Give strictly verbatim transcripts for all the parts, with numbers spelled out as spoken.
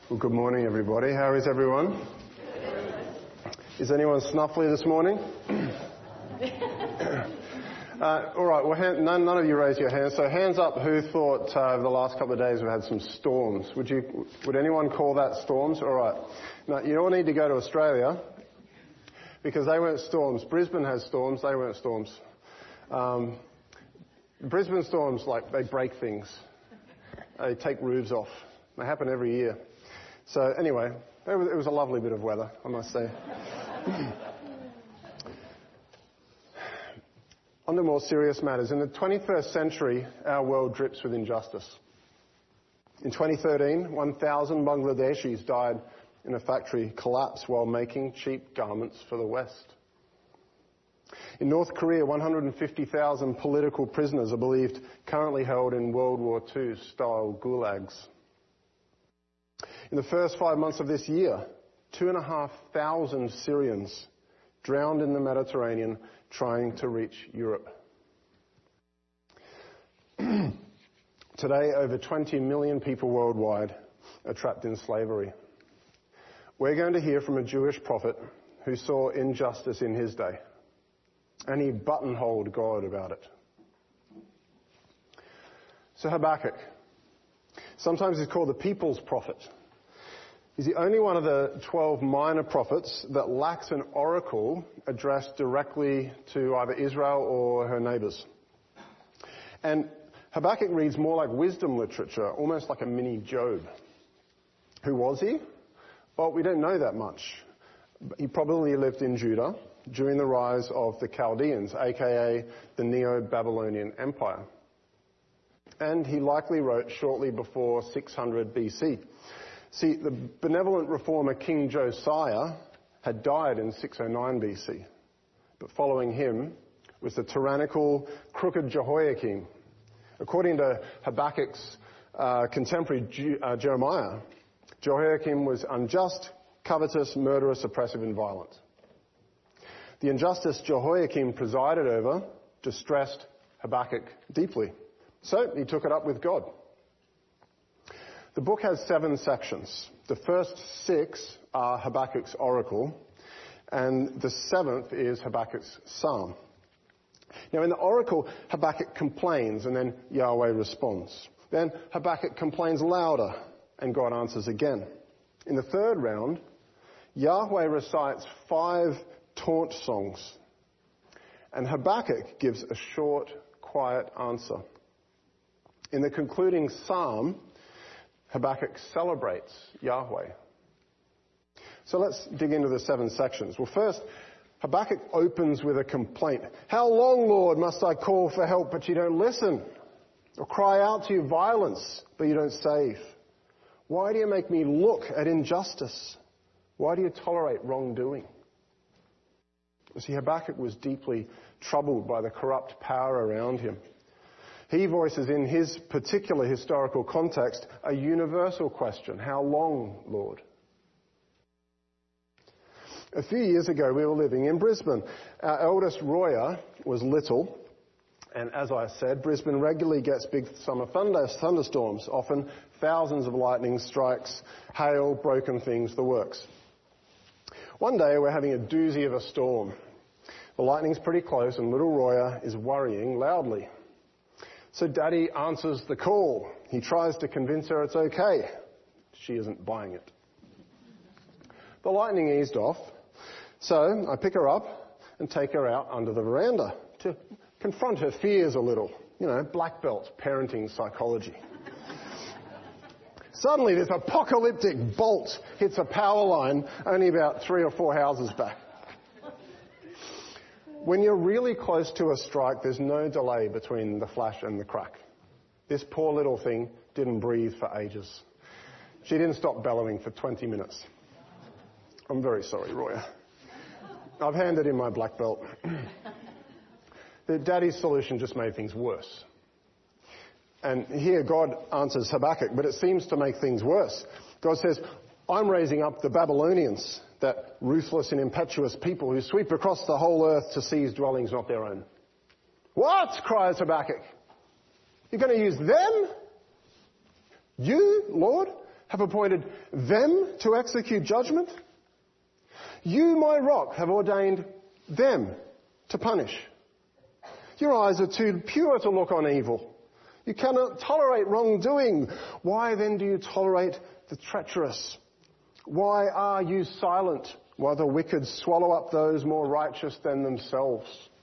Well, good morning, everybody. How is everyone? Is anyone snuffly this morning? uh, all right. Well, hand, none, none of you raised your hands. So, hands up. Who thought uh, over the last couple of days we had some storms? Would you? Would anyone call that storms? All right. Now, you all need to go to Australia because they weren't storms. Brisbane has storms. They weren't storms. Um, Brisbane storms, like they break things. They take roofs off. They happen every year. So anyway, it was, it was a lovely bit of weather, I must say. On to more serious matters. In the twenty-first century, our world drips with injustice. In twenty thirteen, one thousand Bangladeshis died in a factory collapse while making cheap garments for the West. In North Korea, one hundred fifty thousand political prisoners are believed currently held in World War Two style gulags. In the first five months of this year, two and a half thousand Syrians drowned in the Mediterranean trying to reach Europe. Today, over twenty million people worldwide are trapped in slavery. We're going to hear from a Jewish prophet who saw injustice in his day, and he buttonholed God about it. So Habakkuk, sometimes he's called the people's prophet. He's the only one of the twelve minor prophets that lacks an oracle addressed directly to either Israel or her neighbours. And Habakkuk reads more like wisdom literature, almost like a mini Job. Who was he? Well, we don't know that much. He probably lived in Judah during the rise of the Chaldeans, aka the Neo-Babylonian Empire. And he likely wrote shortly before six hundred B C. See, the benevolent reformer King Josiah had died in six oh nine B C. But following him was the tyrannical, crooked Jehoiakim. According to Habakkuk's uh, contemporary Ju- uh, Jeremiah, Jehoiakim was unjust, covetous, murderous, oppressive, and violent. The injustice Jehoiakim presided over distressed Habakkuk deeply. So he took it up with God. The book has seven sections. The first six are Habakkuk's oracle, and the seventh is Habakkuk's psalm. Now, in the oracle, Habakkuk complains, and then Yahweh responds. Then Habakkuk complains louder, and God answers again. In the third round, Yahweh recites five taunt songs, and Habakkuk gives a short, quiet answer. In the concluding psalm, Habakkuk celebrates Yahweh. So let's dig into the seven sections. Well, first, Habakkuk opens with a complaint. How long, Lord, must I call for help, but you don't listen? Or cry out to you violence, but you don't save? Why do you make me look at injustice? Why do you tolerate wrongdoing? You see, Habakkuk was deeply troubled by the corrupt power around him. He voices in his particular historical context a universal question. How long, Lord? A few years ago, we were living in Brisbane. Our eldest, Roya, was little. And as I said, Brisbane regularly gets big summer thunder, thunderstorms, often thousands of lightning strikes, hail, broken things, the works. One day, we're having a doozy of a storm. The lightning's pretty close, and little Roya is worrying loudly. So Daddy answers the call. He tries to convince her it's okay. She isn't buying it. The lightning eased off, so I pick her up and take her out under the veranda to confront her fears a little. You know, black belt parenting psychology. Suddenly this apocalyptic bolt hits a power line only about three or four houses back. When you're really close to a strike, there's no delay between the flash and the crack. This poor little thing didn't breathe for ages. She didn't stop bellowing for twenty minutes. I'm very sorry, Roya. I've handed in my black belt. The Daddy's solution just made things worse. And here God answers Habakkuk, but it seems to make things worse. God says, I'm raising up the Babylonians, that ruthless and impetuous people who sweep across the whole earth to seize dwellings not their own. What? Cries Habakkuk. You're going to use them? You, Lord? have appointed them to execute judgment? You, my rock, have ordained them to punish. Your eyes are too pure to look on evil. You cannot tolerate wrongdoing. Why then do you tolerate the treacherous? Why are you silent while the wicked swallow up those more righteous than themselves?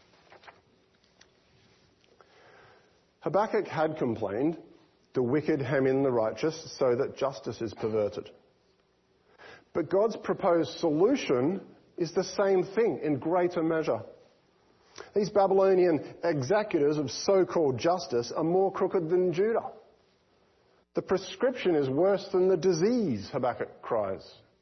Habakkuk had complained, the wicked hem in the righteous so that justice is perverted. But God's proposed solution is the same thing in greater measure. These Babylonian executors of so-called justice are more crooked than Judah. The prescription is worse than the disease, Habakkuk cries.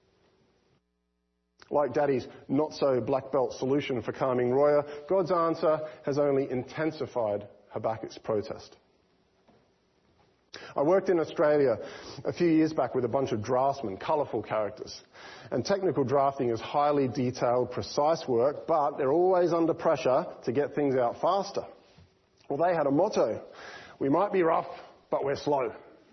Like Daddy's not-so-black belt solution for calming Roya, God's answer has only intensified Habakkuk's protest. I worked in Australia a few years back with a bunch of draftsmen, colourful characters. And technical drafting is highly detailed, precise work, but they're always under pressure to get things out faster. Well, they had a motto: we might be rough, but we're slow.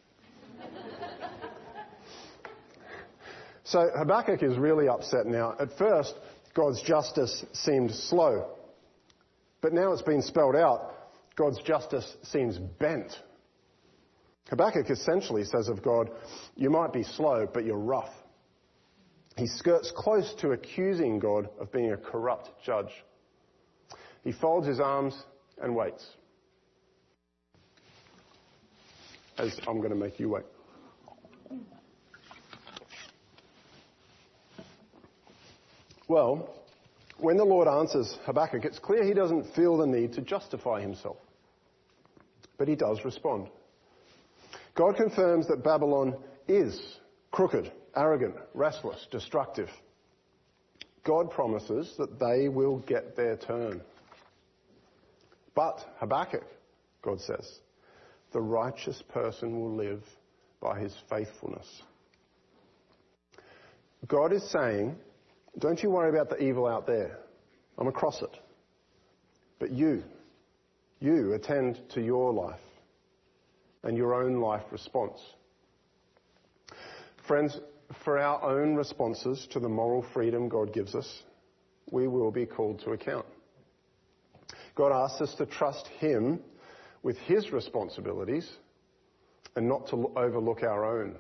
So Habakkuk is really upset now. At first, God's justice seemed slow. But now it's been spelled out, God's justice seems bent. Habakkuk essentially says of God, you might be slow, but you're rough. He skirts close to accusing God of being a corrupt judge. He folds his arms and waits. As I'm going to make you wait. Well, when the Lord answers Habakkuk, it's clear he doesn't feel the need to justify himself. But he does respond. God confirms that Babylon is crooked, arrogant, restless, destructive. God promises that they will get their turn. But Habakkuk, God says, the righteous person will live by his faithfulness. God is saying, don't you worry about the evil out there. I'm across it. But you, you attend to your life and your own life response. Friends, for our own responses to the moral freedom God gives us, we will be called to account. God asks us to trust him with his responsibilities and not to overlook our own.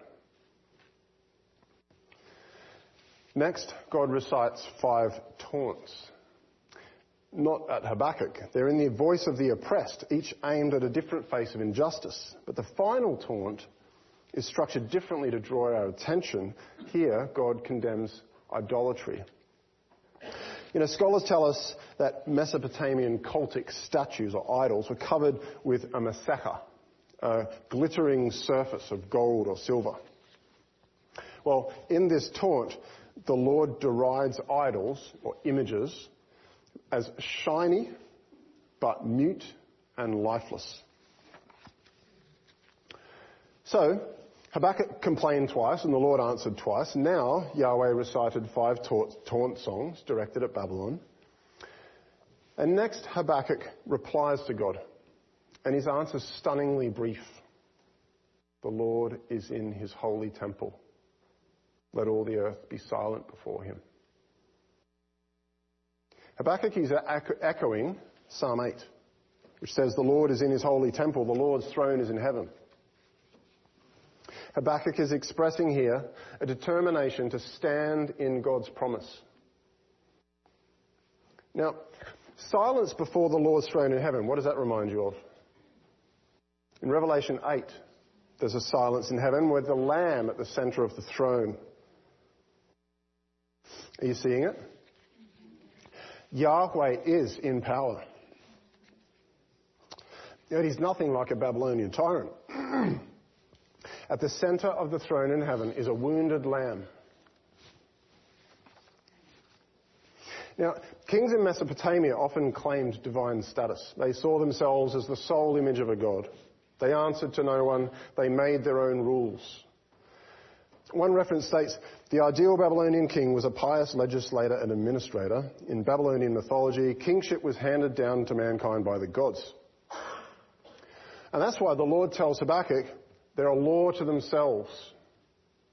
Next, God recites five taunts. Not at Habakkuk. They're in the voice of the oppressed, each aimed at a different face of injustice. But the final taunt is structured differently to draw our attention. Here, God condemns idolatry. You know, scholars tell us that Mesopotamian cultic statues or idols were covered with a massaka, a glittering surface of gold or silver. Well, in this taunt, the Lord derides idols or images as shiny but mute and lifeless. So, Habakkuk complained twice and the Lord answered twice. Now, Yahweh recited five taunt, taunt songs directed at Babylon. And next, Habakkuk replies to God. And his answer is stunningly brief. The Lord is in his holy temple. Let all the earth be silent before him. Habakkuk is echoing Psalm eight, which says, the Lord is in his holy temple, the Lord's throne is in heaven. Habakkuk is expressing here a determination to stand in God's promise. Now, silence before the Lord's throne in heaven, what does that remind you of? In Revelation eight, there's a silence in heaven with the Lamb at the center of the throne. Are you seeing it? Yahweh is in power. Yet he's nothing like a Babylonian tyrant. At the center of the throne in heaven is a wounded lamb. Now, kings in Mesopotamia often claimed divine status. They saw themselves as the sole image of a god. They answered to no one. They made their own rules. One reference states, the ideal Babylonian king was a pious legislator and administrator. In Babylonian mythology, kingship was handed down to mankind by the gods. And that's why the Lord tells Habakkuk, they're a law to themselves.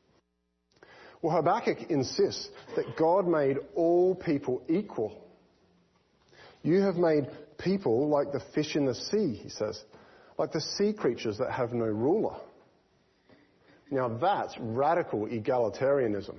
Well, Habakkuk insists that God made all people equal. You have made people like the fish in the sea, he says, like the sea creatures that have no ruler. Now that's radical egalitarianism.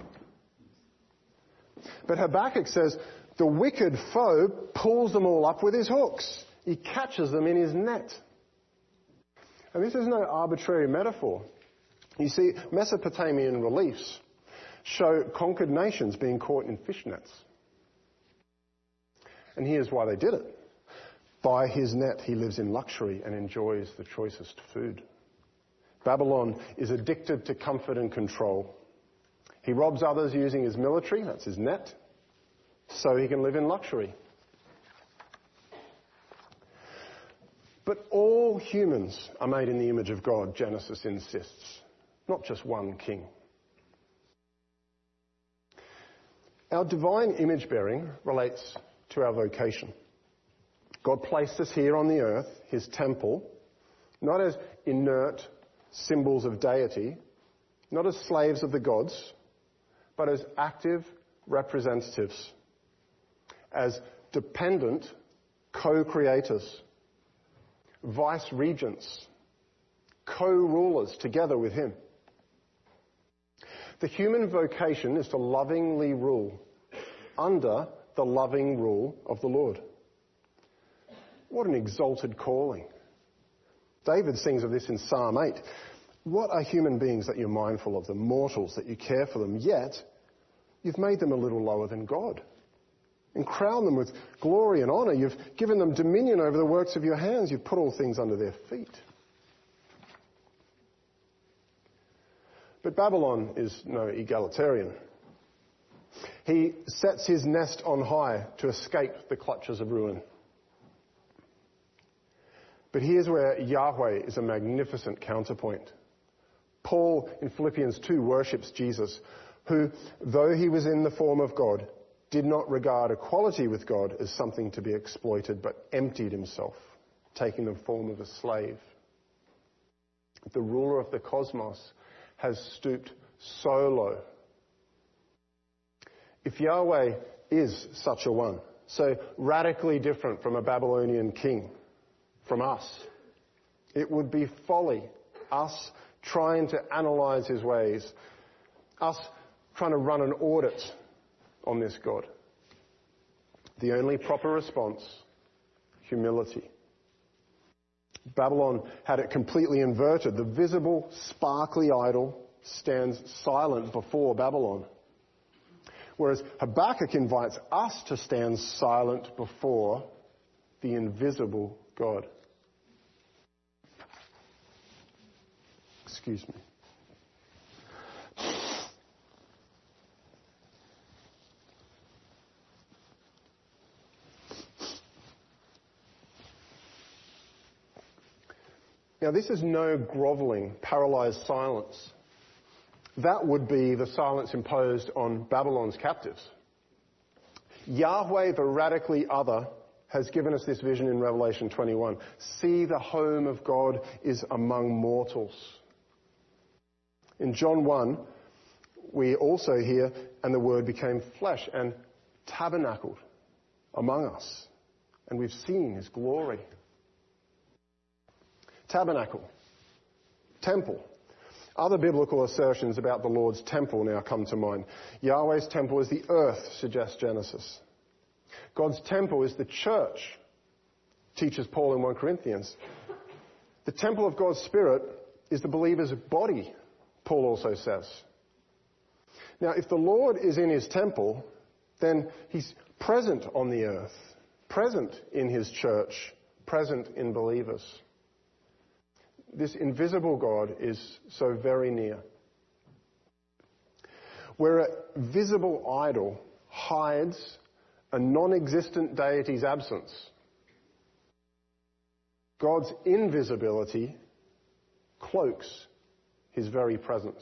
But Habakkuk says the wicked foe pulls them all up with his hooks. He catches them in his net. And this is no arbitrary metaphor. You see, Mesopotamian reliefs show conquered nations being caught in fish nets. And here's why they did it. By his net, he lives in luxury and enjoys the choicest food. Babylon is addicted to comfort and control. He robs others using his military, that's his net, so he can live in luxury. But all humans are made in the image of God, Genesis insists, not just one king. Our divine image bearing relates to our vocation. God placed us here on the earth, his temple, not as inert symbols of deity, not as slaves of the gods, but as active representatives, as dependent co-creators, vice-regents, co-rulers together with him. The human vocation is to lovingly rule under the loving rule of the Lord. What an exalted calling. David sings of this in Psalm eight. What are human beings that you're mindful of them, mortals that you care for them, yet you've made them a little lower than God and crowned them with glory and honour. You've given them dominion over the works of your hands. You've put all things under their feet. But Babylon is no egalitarian. He sets his nest on high to escape the clutches of ruin. But here's where Yahweh is a magnificent counterpoint. Paul in Philippians two worships Jesus, who, though he was in the form of God, did not regard equality with God as something to be exploited, but emptied himself, taking the form of a slave. The ruler of the cosmos has stooped so low. If Yahweh is such a one, so radically different from a Babylonian king, from us, it would be folly, us trying to analyse his ways, us trying to run an audit on this God. The only proper response, humility. Babylon had it completely inverted. The visible, sparkly idol stands silent before Babylon. Whereas Habakkuk invites us to stand silent before the invisible God. Excuse me. Now, this is no grovelling, paralysed silence. That would be the silence imposed on Babylon's captives. Yahweh, the radically other, has given us this vision in Revelation twenty-one. See, the home of God is among mortals. In John one, we also hear, and the Word became flesh and tabernacled among us. And we've seen his glory. Tabernacle, temple. Other biblical assertions about the Lord's temple now come to mind. Yahweh's temple is the earth, suggests Genesis. God's temple is the church, teaches Paul in First Corinthians. The temple of God's Spirit is the believer's body, Paul also says. Now, if the Lord is in his temple, then he's present on the earth, present in his church, present in believers. This invisible God is so very near. Where a visible idol hides a non-existent deity's absence, God's invisibility cloaks his very presence.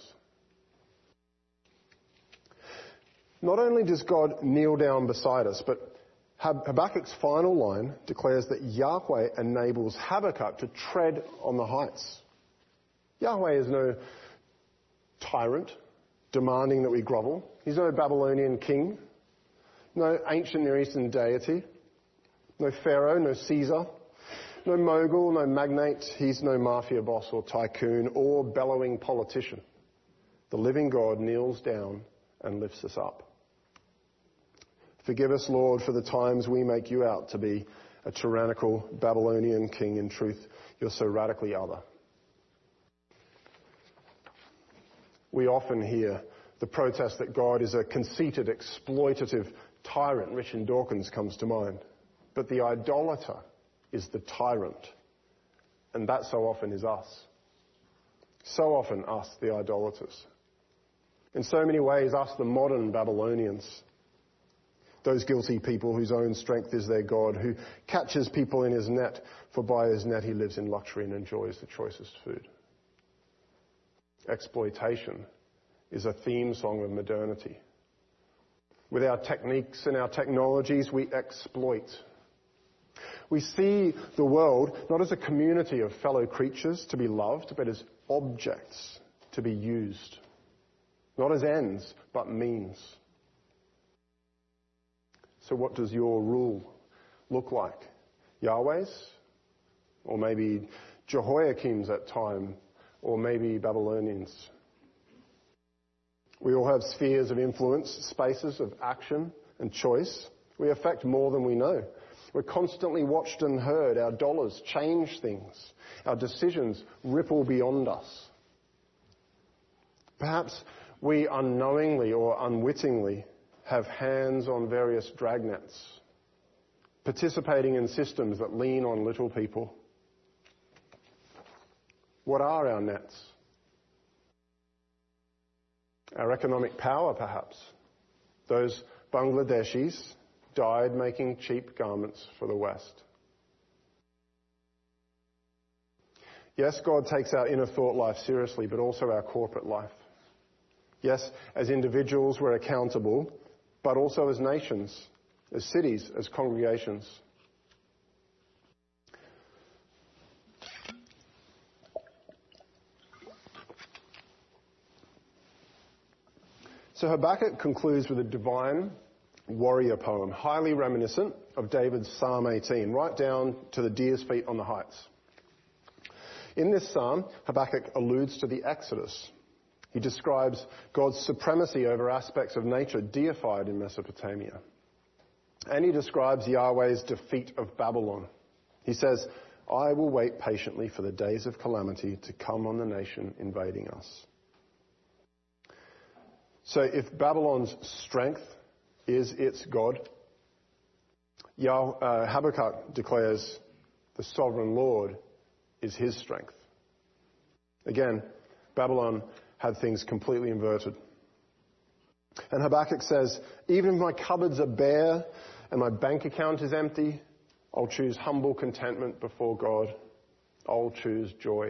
Not only does God kneel down beside us, but Habakkuk's final line declares that Yahweh enables Habakkuk to tread on the heights. Yahweh is no tyrant, demanding that we grovel. He's no Babylonian king, no ancient Near Eastern deity, no pharaoh, no Caesar, no mogul, no magnate. He's no mafia boss or tycoon or bellowing politician. The living God kneels down and lifts us up. Forgive us, Lord, for the times we make you out to be a tyrannical Babylonian king. In truth, you're so radically other. We often hear the protest that God is a conceited, exploitative tyrant. Richard Dawkins comes to mind. But the idolater is the tyrant. And that so often is us. So often us, the idolaters. In so many ways, us, the modern Babylonians. Those guilty people whose own strength is their God, who catches people in his net, for by his net he lives in luxury and enjoys the choicest food. Exploitation is a theme song of modernity. With our techniques and our technologies, we exploit. We see the world not as a community of fellow creatures to be loved, but as objects to be used. Not as ends, but means. So what does your rule look like? Yahweh's? Or maybe Jehoiakim's at time? Or maybe Babylonians? We all have spheres of influence, spaces of action and choice. We affect more than we know. We're constantly watched and heard. Our dollars change things. Our decisions ripple beyond us. Perhaps we unknowingly or unwittingly have hands on various dragnets, participating in systems that lean on little people. What are our nets? Our economic power, perhaps. Those Bangladeshis died making cheap garments for the West. Yes, God takes our inner thought life seriously, but also our corporate life. Yes, as individuals we're accountable, but also as nations, as cities, as congregations. So Habakkuk concludes with a divine warrior poem, highly reminiscent of David's Psalm eighteen, right down to the deer's feet on the heights. In this psalm, Habakkuk alludes to the Exodus. He describes God's supremacy over aspects of nature deified in Mesopotamia. And he describes Yahweh's defeat of Babylon. He says, I will wait patiently for the days of calamity to come on the nation invading us. So if Babylon's strength is its God, Yah, uh, Habakkuk declares the sovereign Lord is his strength. Again, Babylon had things completely inverted. And Habakkuk says, even if my cupboards are bare and my bank account is empty, I'll choose humble contentment before God. I'll choose joy.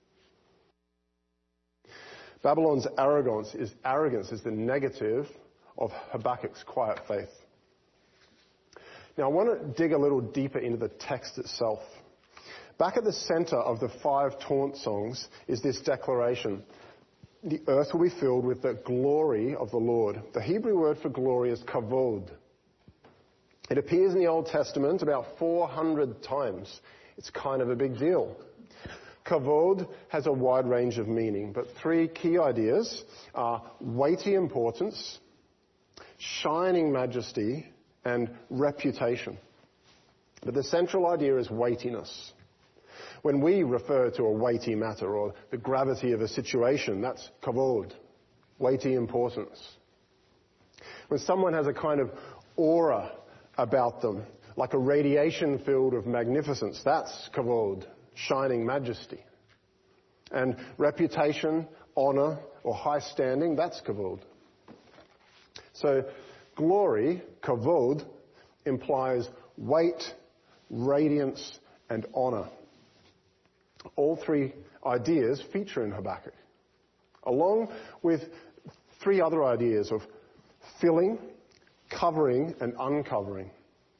Babylon's arrogance is arrogance is the negative of Habakkuk's quiet faith. Now I want to dig a little deeper into the text itself. Back at the center of the five taunt songs is this declaration. The earth will be filled with the glory of the Lord. The Hebrew word for glory is kavod. It appears in the Old Testament about four hundred times. It's kind of a big deal. Kavod has a wide range of meaning, but three key ideas are weighty importance, shining majesty, and reputation. But the central idea is weightiness. When we refer to a weighty matter or the gravity of a situation, that's kavod, weighty importance. When someone has a kind of aura about them, like a radiation field of magnificence, that's kavod, shining majesty. And reputation, honor, or high standing, that's kavod. So glory, kavod, implies weight, radiance, and honor. All three ideas feature in Habakkuk, along with three other ideas of filling, covering, and uncovering.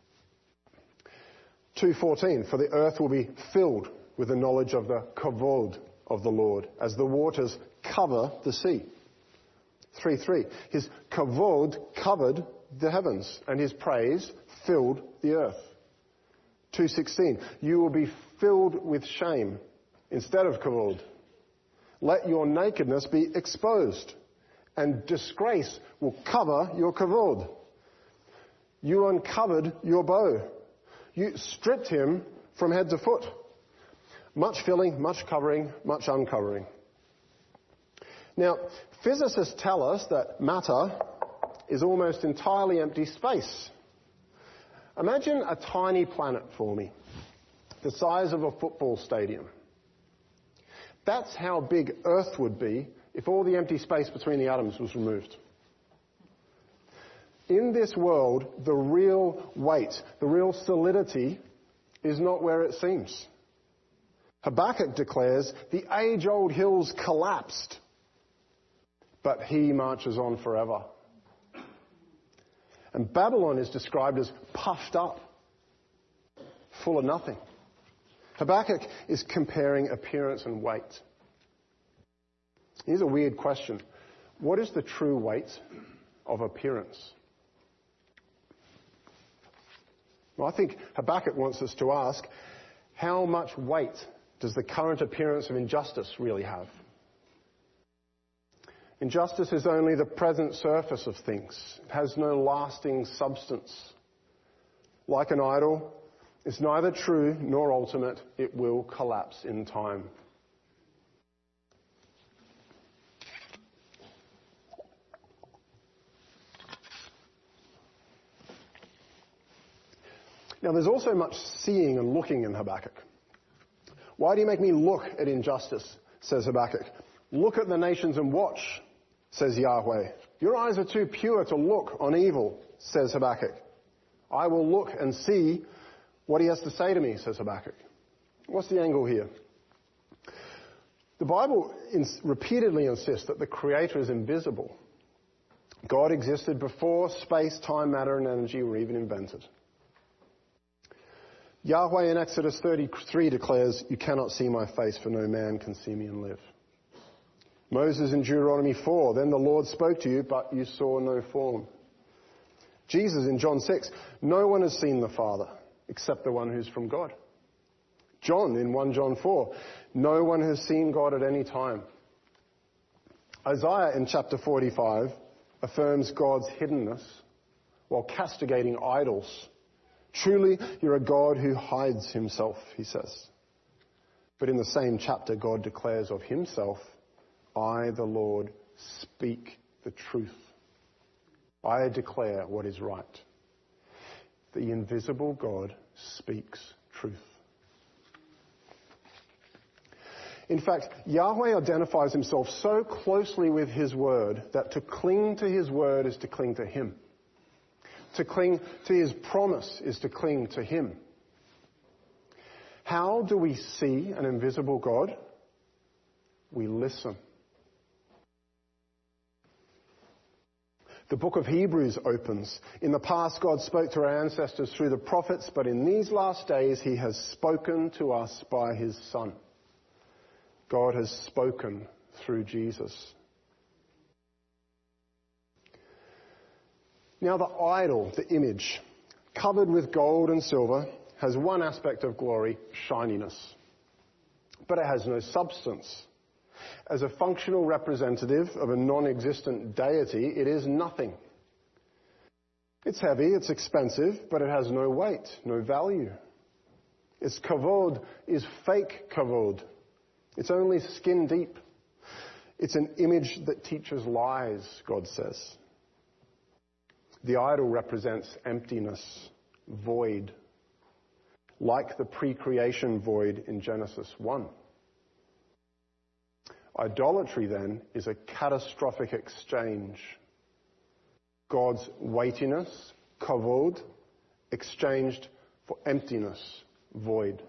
two fourteen, for the earth will be filled with the knowledge of the kavod of the Lord, as the waters cover the sea. three three. His kavod covered the heavens, and his praise filled the earth. two sixteen. You will be filled with shame instead of kavod. Let your nakedness be exposed, and disgrace will cover your kavod. You uncovered your bow. You stripped him from head to foot. Much filling, much covering, much uncovering. Now, physicists tell us that matter is almost entirely empty space. Imagine a tiny planet for me, the size of a football stadium. That's how big Earth would be if all the empty space between the atoms was removed. In this world, the real weight, the real solidity is not where it seems. Habakkuk declares, the age-old hills collapsed, but he marches on forever. And Babylon is described as puffed up, full of nothing. Habakkuk is comparing appearance and weight. Here's a weird question. What is the true weight of appearance? Well, I think Habakkuk wants us to ask, how much weight does the current appearance of injustice really have? Injustice is only the present surface of things. It has no lasting substance. Like an idol, it's neither true nor ultimate. It will collapse in time. Now, there's also much seeing and looking in Habakkuk. Why do you make me look at injustice, says Habakkuk. Look at the nations and watch, says Yahweh. Your eyes are too pure to look on evil, says Habakkuk. I will look and see what he has to say to me, says Habakkuk. What's the angle here? The Bible ins- repeatedly insists that the Creator is invisible. God existed before space, time, matter, and energy were even invented. Yahweh in Exodus thirty-three declares, you cannot see my face, for no man can see me and live. Moses in Deuteronomy four, then the Lord spoke to you, but you saw no form. Jesus in John six, no one has seen the Father except the one who's from God. John in First John four, no one has seen God at any time. Isaiah in chapter forty-five affirms God's hiddenness while castigating idols. Truly, you're a God who hides himself, he says. But in the same chapter, God declares of himself, I, the Lord, speak the truth. I declare what is right. The invisible God speaks truth. In fact, Yahweh identifies himself so closely with his word that to cling to his word is to cling to him. To cling to his promise is to cling to him. How do we see an invisible God? We listen. The book of Hebrews opens. In the past, God spoke to our ancestors through the prophets, but in these last days, he has spoken to us by his Son. God has spoken through Jesus. Now the idol, the image, covered with gold and silver, has one aspect of glory, shininess. But it has no substance. As a functional representative of a non-existent deity, it is nothing. It's heavy, it's expensive, but it has no weight, no value. Its kavod is fake kavod. It's only skin deep. It's an image that teaches lies, God says. The idol represents emptiness, void, like the pre-creation void in Genesis one. Idolatry, then, is a catastrophic exchange. God's weightiness, kavod, exchanged for emptiness, void.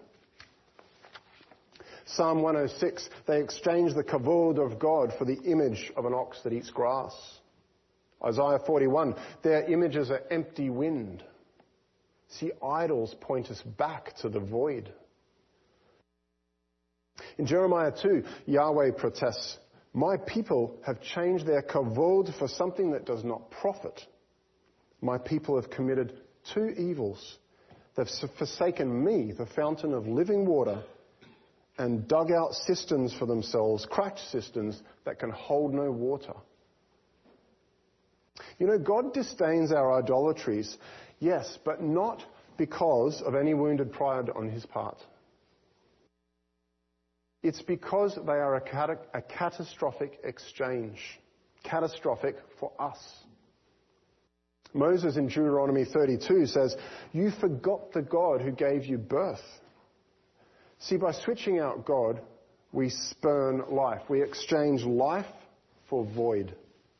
Psalm one oh six, they exchange the kavod of God for the image of an ox that eats grass. Isaiah forty-one, their images are empty wind. See, idols point us back to the void. In Jeremiah two, Yahweh protests My people have changed their kavod for something that does not profit. My people have committed two evils. They've forsaken me, the fountain of living water, and dug out cisterns for themselves, cracked cisterns that can hold no water. You know, God disdains our idolatries, yes, but not because of any wounded pride on his part. It's because they are a, cat- a catastrophic exchange. Catastrophic for us. Moses in Deuteronomy thirty-two says, "You forgot the God who gave you birth." See, by switching out God, we spurn life. We exchange life for void.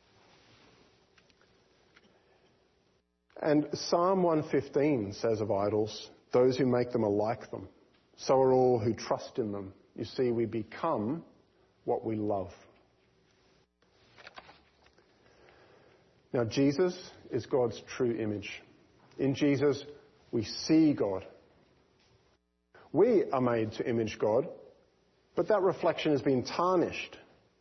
And Psalm one fifteen says of idols, "Those who make them are like them. So are all who trust in them." You see, we become what we love. Now, Jesus is God's true image. In Jesus, we see God. We are made to image God, but that reflection has been tarnished.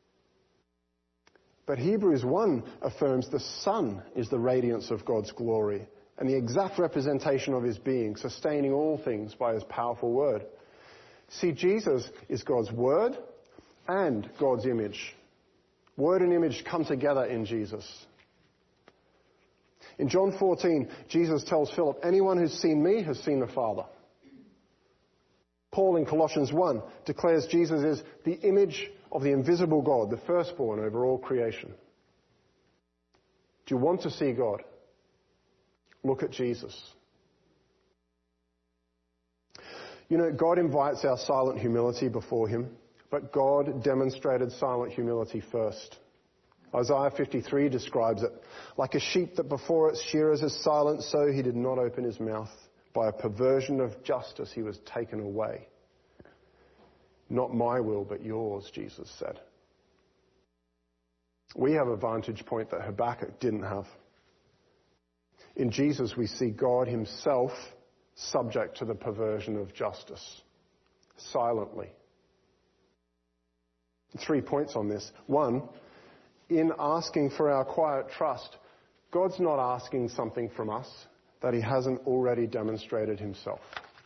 But Hebrews one affirms the Son is the radiance of God's glory and the exact representation of his being, sustaining all things by his powerful word. See, Jesus is God's word and God's image. Word and image come together in Jesus. In John fourteen, Jesus tells Philip, "Anyone who's seen me has seen the Father." Paul in Colossians one declares Jesus is the image of the invisible God, the firstborn over all creation. Do you want to see God? Look at Jesus. You know, God invites our silent humility before him, but God demonstrated silent humility first. Isaiah fifty-three describes it. Like a sheep that before its shearers is silent, so he did not open his mouth. By a perversion of justice he was taken away. Not my will, but yours, Jesus said. We have a vantage point that Habakkuk didn't have. In Jesus we see God himself subject to the perversion of justice, silently. Three points on this. One, in asking for our quiet trust, God's not asking something from us that he hasn't already demonstrated himself.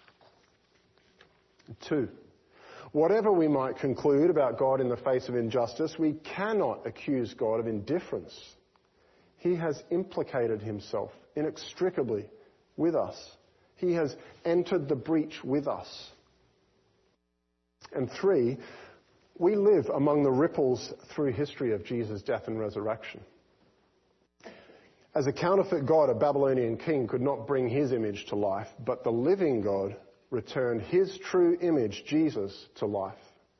Two, whatever we might conclude about God in the face of injustice, we cannot accuse God of indifference. He has implicated himself inextricably with us. He has entered the breach with us. And three, we live among the ripples through history of Jesus' death and resurrection. As a counterfeit god, a Babylonian king could not bring his image to life, but the living God returned his true image, Jesus, to life.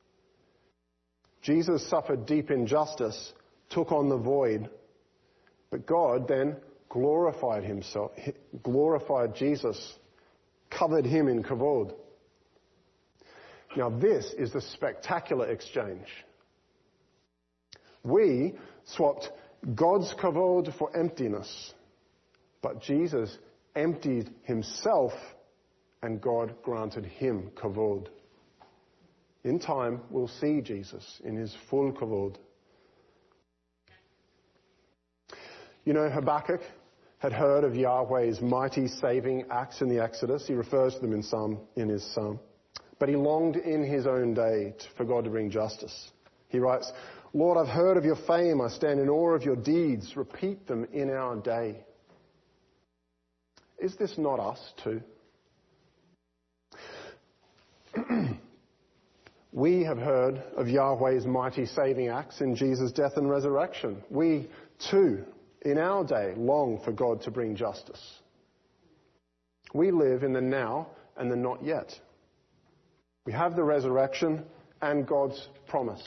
Jesus suffered deep injustice, took on the void, but God then glorified himself, glorified Jesus, covered him in kavod. Now this is the spectacular exchange. We swapped God's kavod for emptiness, but Jesus emptied himself and God granted him kavod. In time, we'll see Jesus in his full kavod. You know, Habakkuk had heard of Yahweh's mighty saving acts in the Exodus. He refers to them in Psalm, in his psalm. But he longed in his own day for God to bring justice. He writes, "Lord, I've heard of your fame. I stand in awe of your deeds. Repeat them in our day." Is this not us too? We have heard of Yahweh's mighty saving acts in Jesus' death and resurrection. We too, in our day, long for God to bring justice. We live in the now and the not yet. We have the resurrection and God's promise.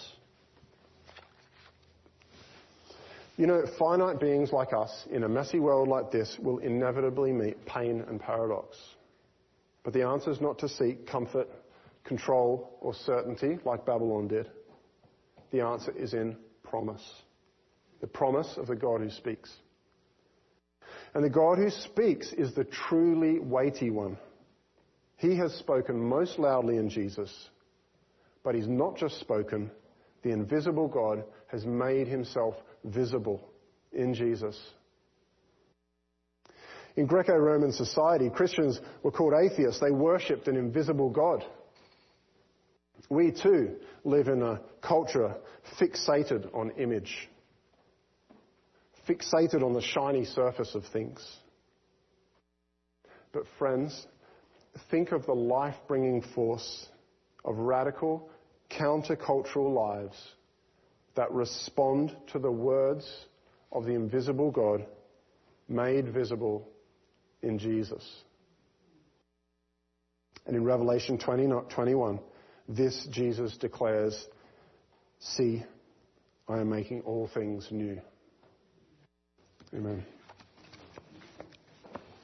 You know, finite beings like us in a messy world like this will inevitably meet pain and paradox. But the answer is not to seek comfort, control, or certainty like Babylon did. The answer is in promise. The promise of the God who speaks. And the God who speaks is the truly weighty one. He has spoken most loudly in Jesus, but he's not just spoken, the invisible God has made himself visible in Jesus. In Greco-Roman society, Christians were called atheists. They worshipped an invisible God. We too live in a culture fixated on image, fixated on the shiny surface of things. But friends, think of the life-bringing force of radical, countercultural lives that respond to the words of the invisible God made visible in Jesus. And in Revelation twenty, twenty-one, this Jesus declares, "See, I am making all things new." Amen.